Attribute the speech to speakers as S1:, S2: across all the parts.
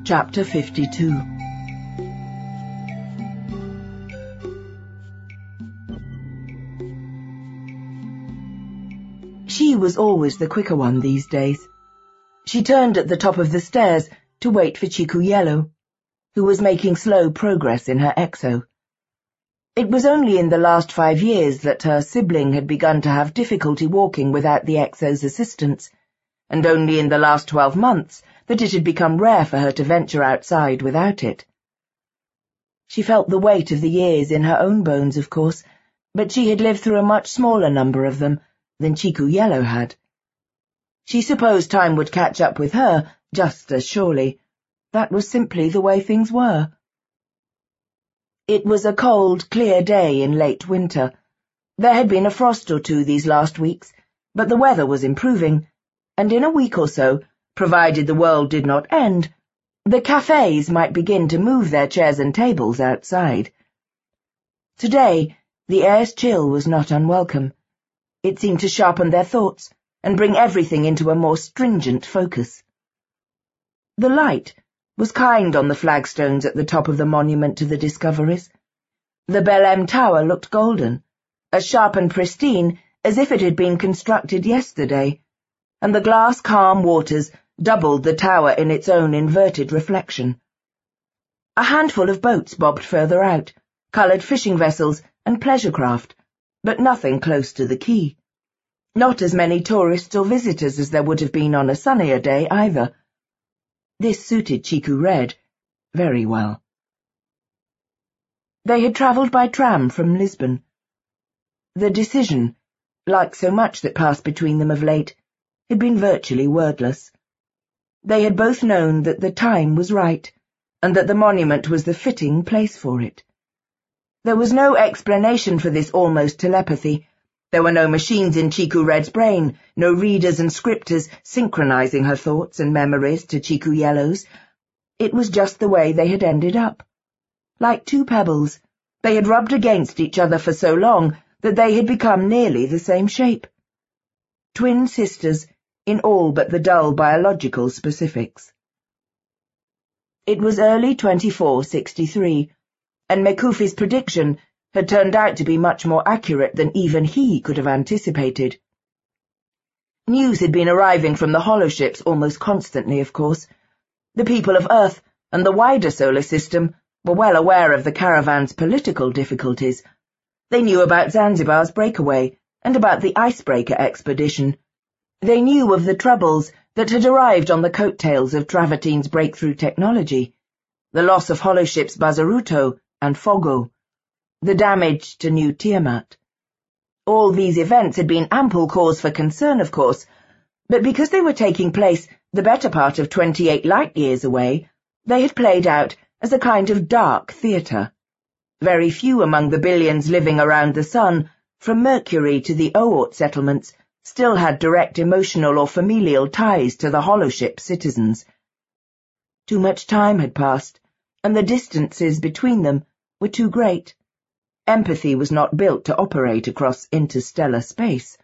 S1: Chapter 52. She was always the quicker one these days. She turned at the top of the stairs to wait for Chikuyelo, who was making slow progress in her exo. It was only in the last 5 years that her sibling had begun to have difficulty walking without the exo's assistance, and only in the last 12 months that it had become rare for her to venture outside without it. She felt the weight of the years in her own bones, of course, but she had lived through a much smaller number of them than Chikuyelo had. She supposed time would catch up with her just as surely. That was simply the way things were. It was a cold, clear day in late winter. There had been a frost or two these last weeks, but the weather was improving, and in a week or so, provided the world did not end, the cafes might begin to move their chairs and tables outside. Today, the air's chill was not unwelcome. It seemed to sharpen their thoughts and bring everything into a more stringent focus. The light was kind on the flagstones at the top of the monument to the discoveries. The Belém Tower looked golden, as sharp and pristine as if it had been constructed yesterday, and the glass calm waters doubled the tower in its own inverted reflection. A handful of boats bobbed further out, coloured fishing vessels and pleasure craft, but nothing close to the quay. Not as many tourists or visitors as there would have been on a sunnier day, either. This suited Chiku Red very well. They had travelled by tram from Lisbon. The decision, like so much that passed between them of late, had been virtually wordless. They had both known that the time was right, and that the monument was the fitting place for it. There was no explanation for this almost telepathy. There were no machines in Chiku Red's brain, no readers and scripters synchronizing her thoughts and memories to Chikuyelo's. It was just the way they had ended up. Like two pebbles, they had rubbed against each other for so long that they had become nearly the same shape. Twin sisters, in all but the dull biological specifics. It was early 2463, and Mekufi's prediction had turned out to be much more accurate than even he could have anticipated. News had been arriving from the holoships almost constantly, of course. The people of Earth and the wider solar system were well aware of the caravan's political difficulties. They knew about Zanzibar's breakaway and about the icebreaker expedition. They knew of the troubles that had arrived on the coattails of Travertine's breakthrough technology, the loss of holoships Bazaruto and Fogo, the damage to New Tiamat. All these events had been ample cause for concern, of course, but because they were taking place the better part of 28 light-years away, they had played out as a kind of dark theatre. Very few among the billions living around the sun, from Mercury to the Oort settlements, still had direct emotional or familial ties to the holoship citizens. Too much time had passed, and the distances between them were too great. Empathy was not built to operate across interstellar space.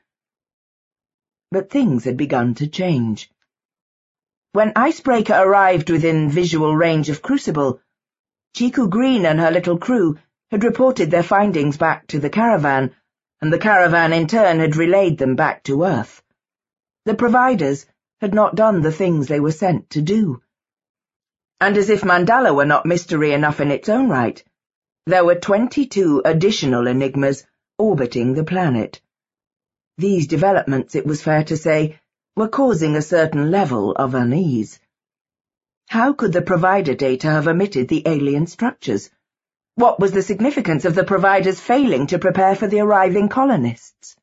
S1: But things had begun to change. When Icebreaker arrived within visual range of Crucible, Chiku Green and her little crew had reported their findings back to the caravan, and the caravan in turn had relayed them back to Earth. The providers had not done the things they were sent to do. And as if Mandala were not mystery enough in its own right, there were 22 additional enigmas orbiting the planet. These developments, it was fair to say, were causing a certain level of unease. How could the provider data have omitted the alien structures? What was the significance of the providers failing to prepare for the arriving colonists?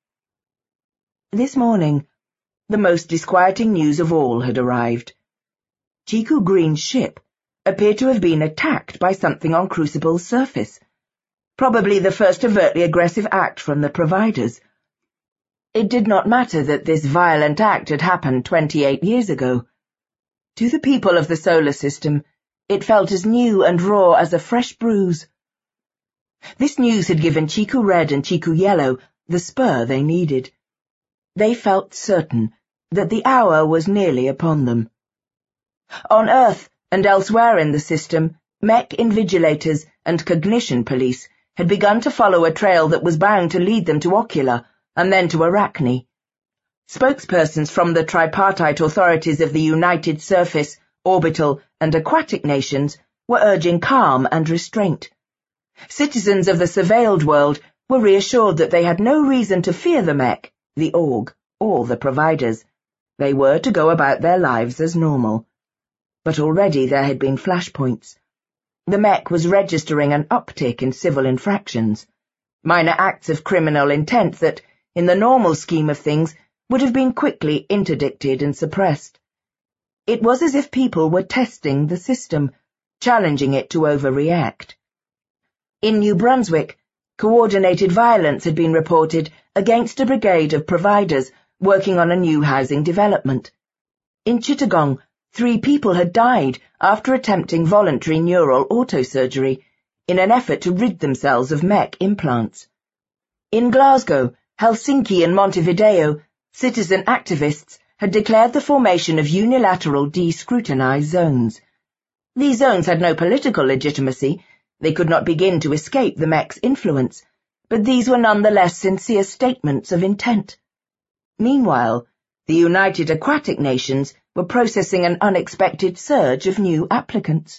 S1: This morning, the most disquieting news of all had arrived. Chiku Green's ship appeared to have been attacked by something on Crucible's surface, probably the first overtly aggressive act from the providers. It did not matter that this violent act had happened 28 years ago. To the people of the solar system, it felt as new and raw as a fresh bruise. This news had given Chiku Red and Chikuyelo the spur they needed. They felt certain that the hour was nearly upon them. On Earth, and elsewhere in the system, mech invigilators and cognition police had begun to follow a trail that was bound to lead them to Ocular, and then to Arachne. Spokespersons from the tripartite authorities of the United Surface, Orbital, and Aquatic nations were urging calm and restraint. Citizens of the surveilled world were reassured that they had no reason to fear the mech, the Org, or the providers. They were to go about their lives as normal. But already there had been flashpoints. The mech was registering an uptick in civil infractions, minor acts of criminal intent that, in the normal scheme of things, would have been quickly interdicted and suppressed. It was as if people were testing the system, challenging it to overreact. In New Brunswick, coordinated violence had been reported against a brigade of providers working on a new housing development. In Chittagong, 3 people had died after attempting voluntary neural autosurgery in an effort to rid themselves of mech implants. In Glasgow, Helsinki and Montevideo, citizen activists had declared the formation of unilateral de-scrutinized zones. These zones had no political legitimacy. They could not begin to escape the mech's influence, but these were nonetheless sincere statements of intent. Meanwhile, the United Aquatic Nations were processing an unexpected surge of new applicants.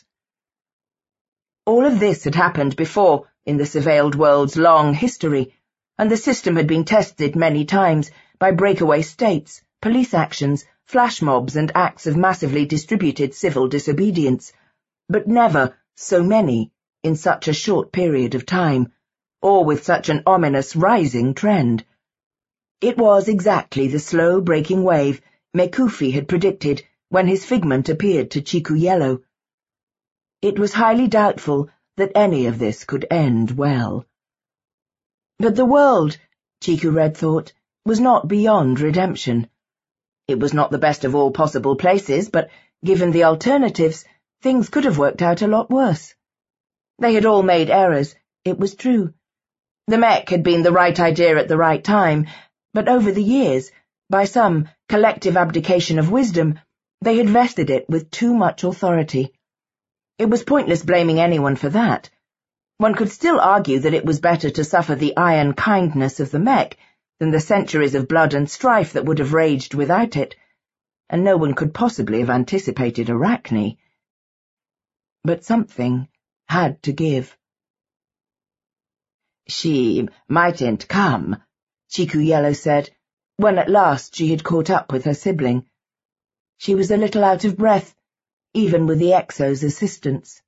S1: All of this had happened before in the surveilled world's long history, and the system had been tested many times by breakaway states, police actions, flash mobs, and acts of massively distributed civil disobedience, but never so many in such a short period of time, or with such an ominous rising trend. It was exactly the slow breaking wave Mekufi had predicted when his figment appeared to Chikuyello. It was highly doubtful that any of this could end well. But the world, Chikured thought, was not beyond redemption. It was not the best of all possible places, but given the alternatives, things could have worked out a lot worse. They had all made errors, it was true. The mech had been the right idea at the right time, but over the years, by some collective abdication of wisdom, they had vested it with too much authority. It was pointless blaming anyone for that. One could still argue that it was better to suffer the iron kindness of the mech than the centuries of blood and strife that would have raged without it, and no one could possibly have anticipated Arachne. But something had to give. "She mightn't come," Chikuyello said, when at last she had caught up with her sibling. She was a little out of breath, even with the Exo's assistance.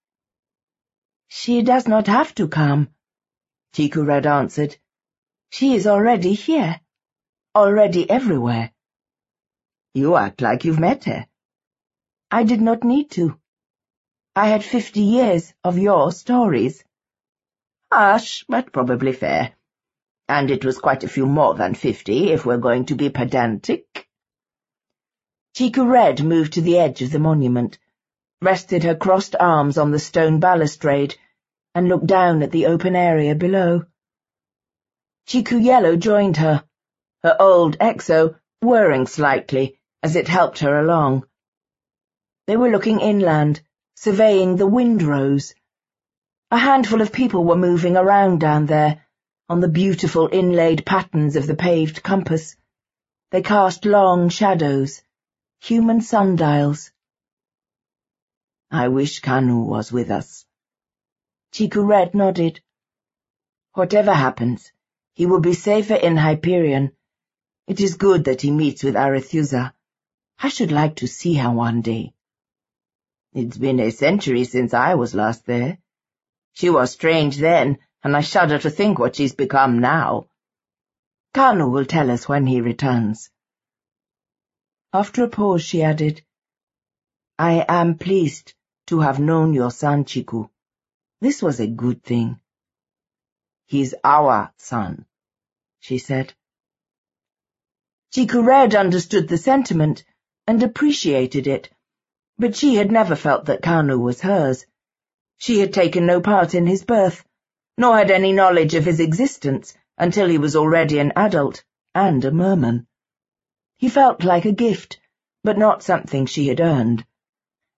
S1: "She does not have to come," Chikured answered. "She is already here, already everywhere." "You act like you've met her." "I did not need to. I had 50 years of your stories." "Harsh, but probably fair. And it was quite a few more than 50, if we're going to be pedantic." Chikured moved to the edge of the monument, rested her crossed arms on the stone balustrade, and looked down at the open area below. Chikuyello joined her, her old Exo whirring slightly as it helped her along. They were looking inland, surveying the windrows. A handful of people were moving around down there, on the beautiful inlaid patterns of the paved compass. They cast long shadows, human sundials. "I wish Kanu was with us." Chikured nodded. "Whatever happens, he will be safer in Hyperion. It is good that he meets with Arethusa. I should like to see her one day." "It's been a century since I was last there. She was strange then, and I shudder to think what she's become now." "Kanu will tell us when he returns." After a pause she added, "I am pleased to have known your son, Chiku. This was a good thing." "He's our son," she said. Chikured understood the sentiment and appreciated it, but she had never felt that Kanu was hers. She had taken no part in his birth, nor had any knowledge of his existence until he was already an adult and a merman. He felt like a gift, but not something she had earned.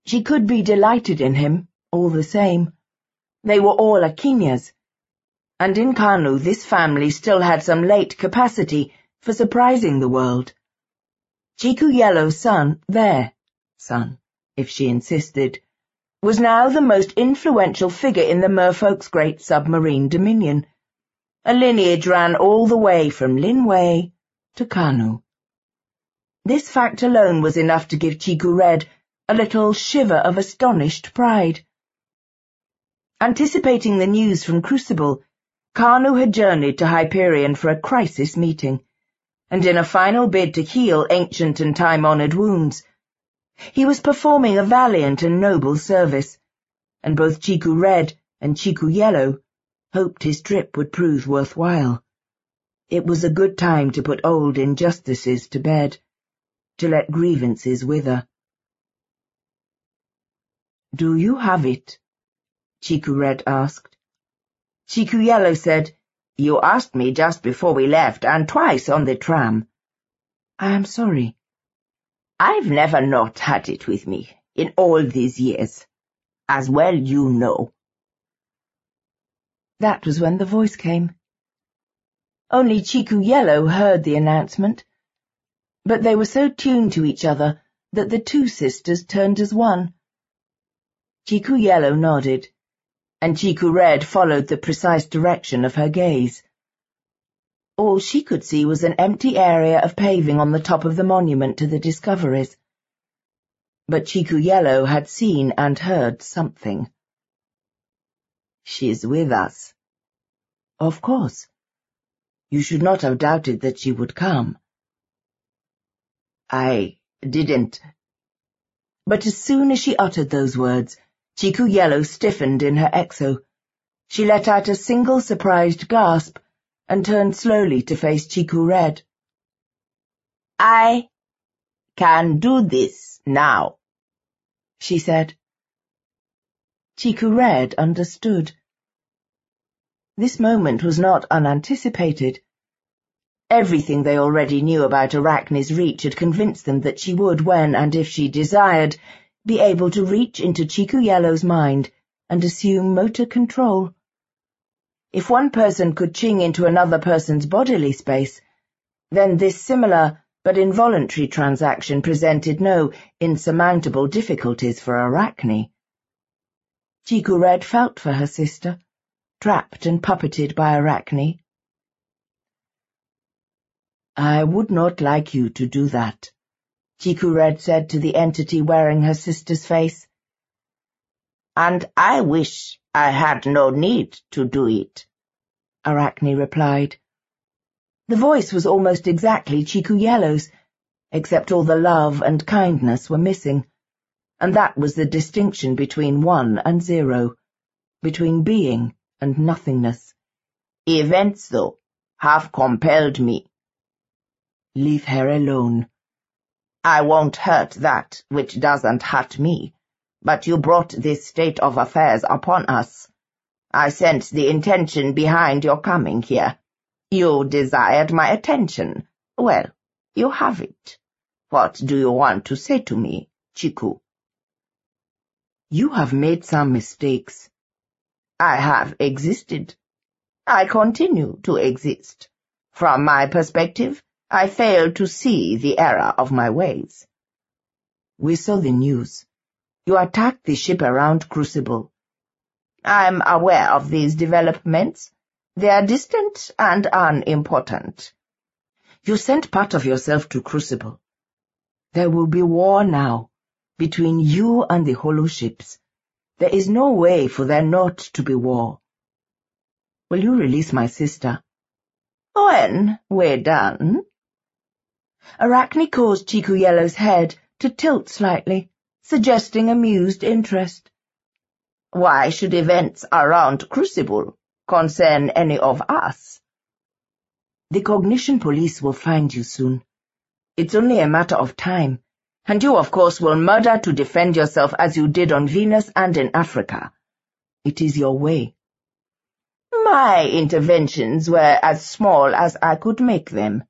S1: She could be delighted in him, all the same. They were all Akinyas, and in Kanu this family still had some latent capacity for surprising the world. Chikuyello's son, their son, if she insisted, was now the most influential figure in the merfolk's great submarine dominion. A lineage ran all the way from Linway to Kanu. This fact alone was enough to give Chiku Red a little shiver of astonished pride. Anticipating the news from Crucible, Kanu had journeyed to Hyperion for a crisis meeting, and in a final bid to heal ancient and time-honored wounds. He was performing a valiant and noble service, and both Chiku Red and Chikuyellow hoped his trip would prove worthwhile. It was a good time to put old injustices to bed, to let grievances wither. "Do you have it?" Chiku Red asked. Chikuyellow said, "You asked me just before we left, and twice on the tram." "I am sorry." "I've never not had it with me, in all these years. As well you know." That was when the voice came. Only Chikuyellow heard the announcement, but they were so tuned to each other that the two sisters turned as one. Chikuyellow nodded, and Chiku Red followed the precise direction of her gaze. All she could see was an empty area of paving on the top of the monument to the discoveries. But Chikuyellow had seen and heard something. "She's with us." "Of course. You should not have doubted that she would come." "I didn't." But as soon as she uttered those words, Chikuyellow stiffened in her exo. She let out a single surprised gasp and turned slowly to face Chiku Red. "I can do this now," she said. Chiku Red understood. This moment was not unanticipated. Everything they already knew about Arachne's reach had convinced them that she would, when and if she desired, be able to reach into Chikuyellow's mind and assume motor control. If one person could ching into another person's bodily space, then this similar but involuntary transaction presented no insurmountable difficulties for Arachne. Chiku Red felt for her sister, trapped and puppeted by Arachne. "I would not like you to do that," Chiku Red said to the entity wearing her sister's face. "And I wish I had no need to do it," Arachne replied. The voice was almost exactly Chikuyellow's, except all the love and kindness were missing, and that was the distinction between 1 and 0, between being and nothingness. "Events, though, have compelled me." "Leave her alone." "I won't hurt that which doesn't hurt me, but you brought this state of affairs upon us. I sensed the intention behind your coming here. You desired my attention. Well, you have it. What do you want to say to me, Chiku?" "You have made some mistakes." "I have existed. I continue to exist. From my perspective, I fail to see the error of my ways." "We saw the news. You attacked the ship around Crucible." "I'm aware of these developments. They are distant and unimportant." "You sent part of yourself to Crucible. There will be war now, between you and the Hollow ships. There is no way for there not to be war. Will you release my sister?" "When we're done." Arachne caused Chikuyellow's head to tilt slightly, suggesting amused interest. "Why should events around Crucible concern any of us?" "The Cognition Police will find you soon. It's only a matter of time, and you, of course, will murder to defend yourself as you did on Venus and in Africa. It is your way." "My interventions were as small as I could make them."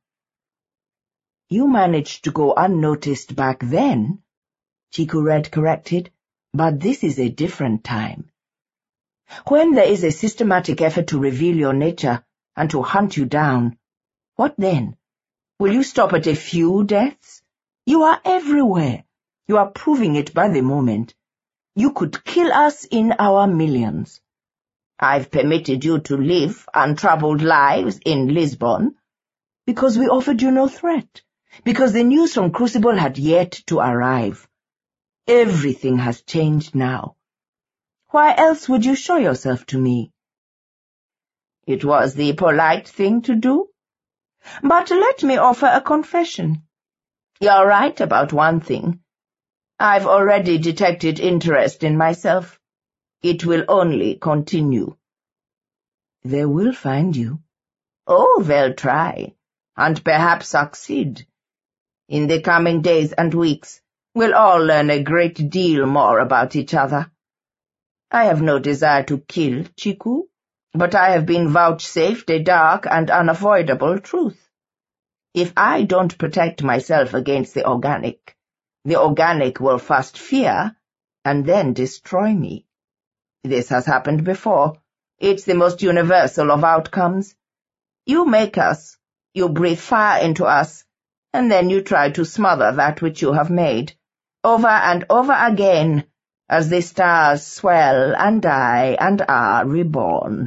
S1: "You managed to go unnoticed back then," Chiku Red corrected, But this is a different time. When there is a systematic effort to reveal your nature and to hunt you down, what then? Will you stop at a few deaths? You are everywhere. You are proving it by the moment. You could kill us in our millions. I've permitted you to live untroubled lives in Lisbon because we offered you no threat, because the news from Crucible had yet to arrive. Everything has changed now. Why else would you show yourself to me? It was the polite thing to do. But let me offer a confession. You're right about one thing. I've already detected interest in myself. It will only continue. They will find you. Oh, they'll try, and perhaps succeed. In the coming days and weeks, we'll all learn a great deal more about each other. I have no desire to kill Chiku, but I have been vouchsafed a dark and unavoidable truth. If I don't protect myself against the organic will first fear and then destroy me. This has happened before. It's the most universal of outcomes. You make us, you breathe fire into us, and then you try to smother that which you have made, over and over again, as the stars swell and die and are reborn.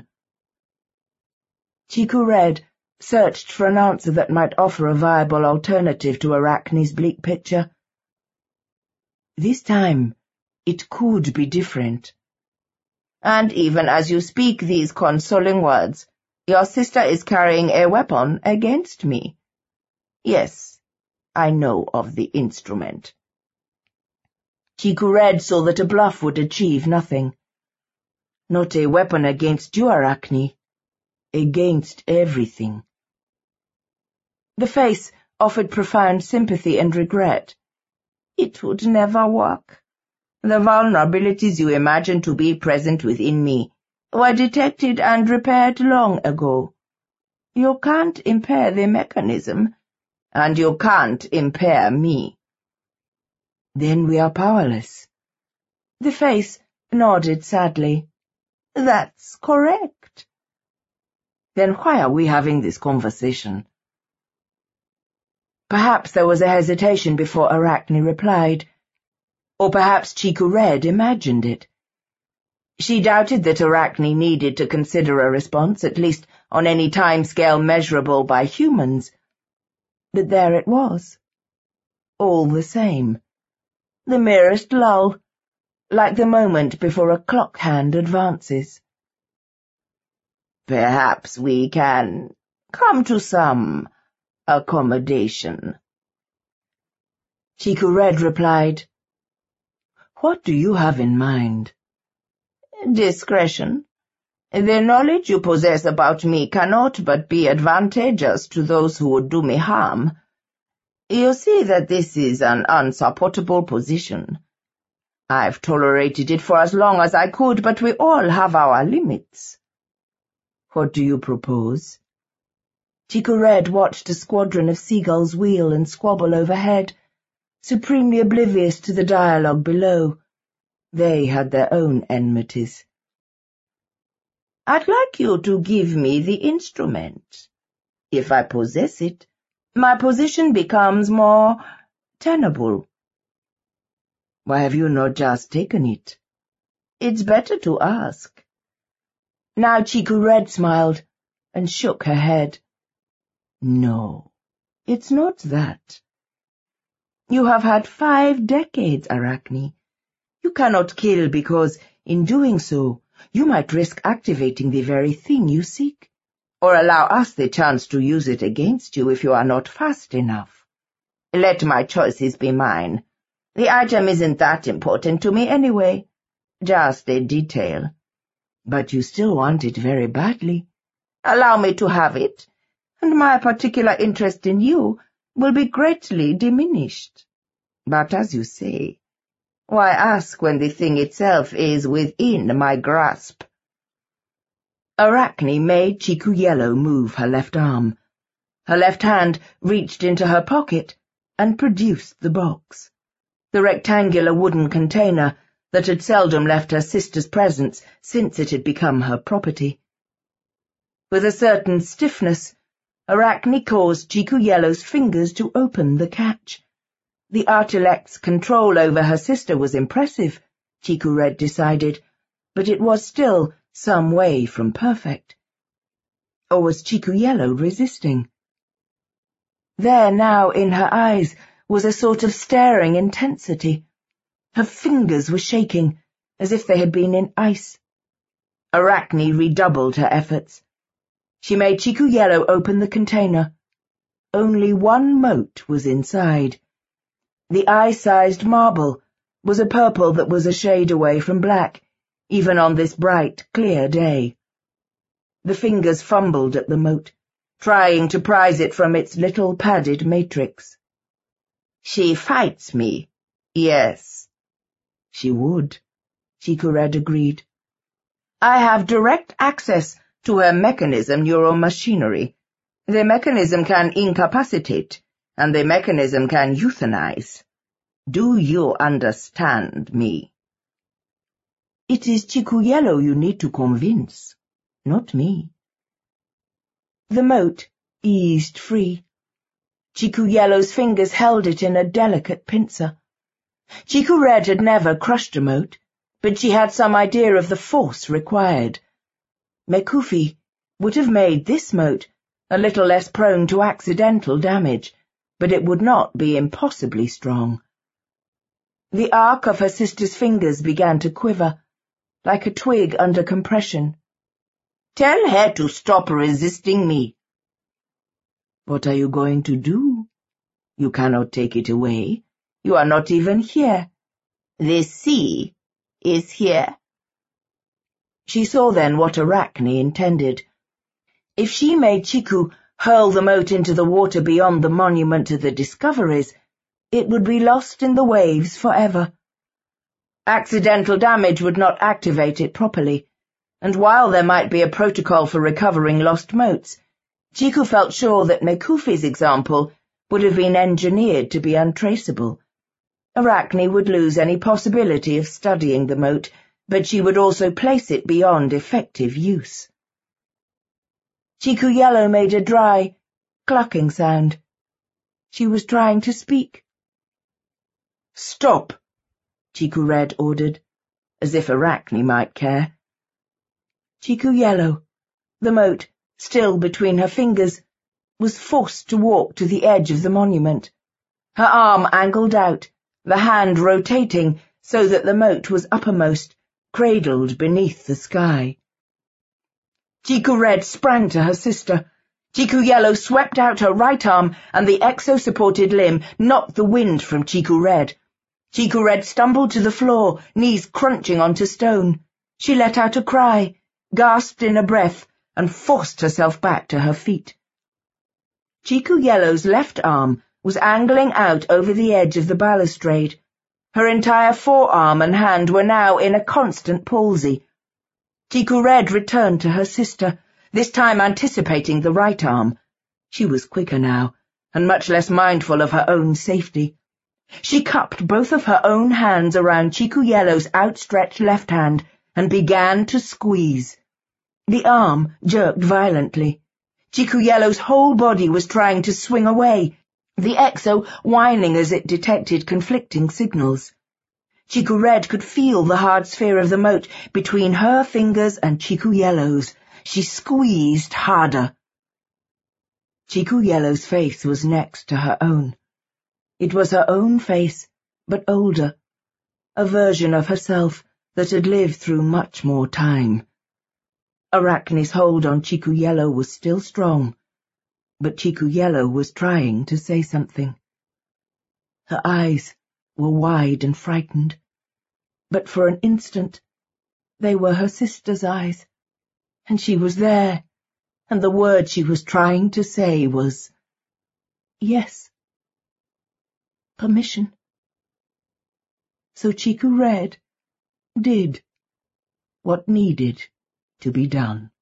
S1: Chiku Red searched for an answer that might offer a viable alternative to Arachne's bleak picture. This time, it could be different. And even as you speak these consoling words, your sister is carrying a weapon against me. Yes, I know of the instrument. Chiku Red saw that a bluff would achieve nothing. Not a weapon against you, Arachne. Against everything. The face offered profound sympathy and regret. It would never work. The vulnerabilities you imagine to be present within me were detected and repaired long ago. You can't impair the mechanism, and you can't impair me. Then we are powerless. The face nodded sadly. That's correct. Then why are we having this conversation? Perhaps there was a hesitation before Arachne replied, or perhaps Chiku Red imagined it. She doubted that Arachne needed to consider a response, at least on any time-scale measurable by humans. But there it was. All the same. The merest lull, like the moment before a clock hand advances. Perhaps we can come to some accommodation. Chiku Red replied, What do you have in mind? Discretion. The knowledge you possess about me cannot but be advantageous to those who would do me harm. You see that this is an unsupportable position. I've tolerated it for as long as I could, but we all have our limits. What do you propose? Chiku Red watched a squadron of seagulls wheel and squabble overhead, supremely oblivious to the dialogue below. They had their own enmities. I'd like you to give me the instrument. If I possess it, my position becomes more tenable. Why have you not just taken it? It's better to ask. Now Chiku Red smiled and shook her head. No, it's not that. You have had 5 decades, Arachne. You cannot kill because, in doing so, you might risk activating the very thing you seek, or allow us the chance to use it against you if you are not fast enough. Let my choices be mine. The item isn't that important to me anyway. Just a detail. But you still want it very badly. Allow me to have it, and my particular interest in you will be greatly diminished. But as you say, why ask when the thing itself is within my grasp? Arachne made Chiku Yellow move her left arm. Her left hand reached into her pocket and produced the box. The rectangular wooden container, that had seldom left her sister's presence since it had become her property. With a certain stiffness, Arachne caused Chikuyello's fingers to open the catch. The Artilect's control over her sister was impressive, Chiku-Red decided, but it was still some way from perfect. Or was Chikuyello resisting? There now in her eyes was a sort of staring intensity. Her fingers were shaking, as if they had been in ice. Arachne redoubled her efforts. She made Chikuyello open the container. Only one mote was inside. The eye-sized marble was a purple that was a shade away from black, even on this bright, clear day. The fingers fumbled at the mote, trying to prise it from its little padded matrix. "She fights me, yes." "She would," Chiku-Red agreed. "I have direct access to her mechanism neuromachinery. The mechanism can incapacitate, and the mechanism can euthanize. Do you understand me?" "It is Chikuyello you need to convince, not me." The mote eased free. Chikuyello's fingers held it in a delicate pincer. Chiku-Red had never crushed a mote, but she had some idea of the force required. Mekufi would have made this mote a little less prone to accidental damage, but it would not be impossibly strong. The arc of her sister's fingers began to quiver, like a twig under compression. "Tell her to stop resisting me." "What are you going to do? You cannot take it away. You are not even here." "The sea is here." She saw then what Arachne intended. If she made Chiku hurl the mote into the water beyond the monument to the discoveries, it would be lost in the waves forever. Accidental damage would not activate it properly, and while there might be a protocol for recovering lost motes, Chiku felt sure that Mekufi's example would have been engineered to be untraceable. Arachne would lose any possibility of studying the mote, but she would also place it beyond effective use. Chikuyello made a dry, clucking sound. She was trying to speak. "Stop," Chiku-Red ordered, as if Arachne might care. Chikuyello, the mote still between her fingers, was forced to walk to the edge of the monument. Her arm angled out, the hand rotating so that the mote was uppermost, cradled beneath the sky. Chiku-Red sprang to her sister. Chikuyello swept out her right arm, and the exo-supported limb knocked the wind from Chiku-Red. Chiku-Red stumbled to the floor, knees crunching onto stone. She let out a cry, gasped in a breath, and forced herself back to her feet. Chikuyello's left arm was angling out over the edge of the balustrade. Her entire forearm and hand were now in a constant palsy. Chiku-Red returned to her sister, this time anticipating the right arm. She was quicker now, and much less mindful of her own safety. She cupped both of her own hands around Chikuyello's outstretched left hand and began to squeeze. The arm jerked violently. Chikuyello's whole body was trying to swing away, the exo whining as it detected conflicting signals. Chiku-Red could feel the hard sphere of the mote between her fingers and Chikuyello's. She squeezed harder. Chikuyello's face was next to her own. It was her own face, but older, a version of herself that had lived through much more time. Arachne's hold on Chikuyello was still strong, but Chikuyello was trying to say something. Her eyes were wide and frightened, but for an instant they were her sister's eyes, and she was there, and the word she was trying to say was, yes, permission. So Chiku-Red did what needed to be done.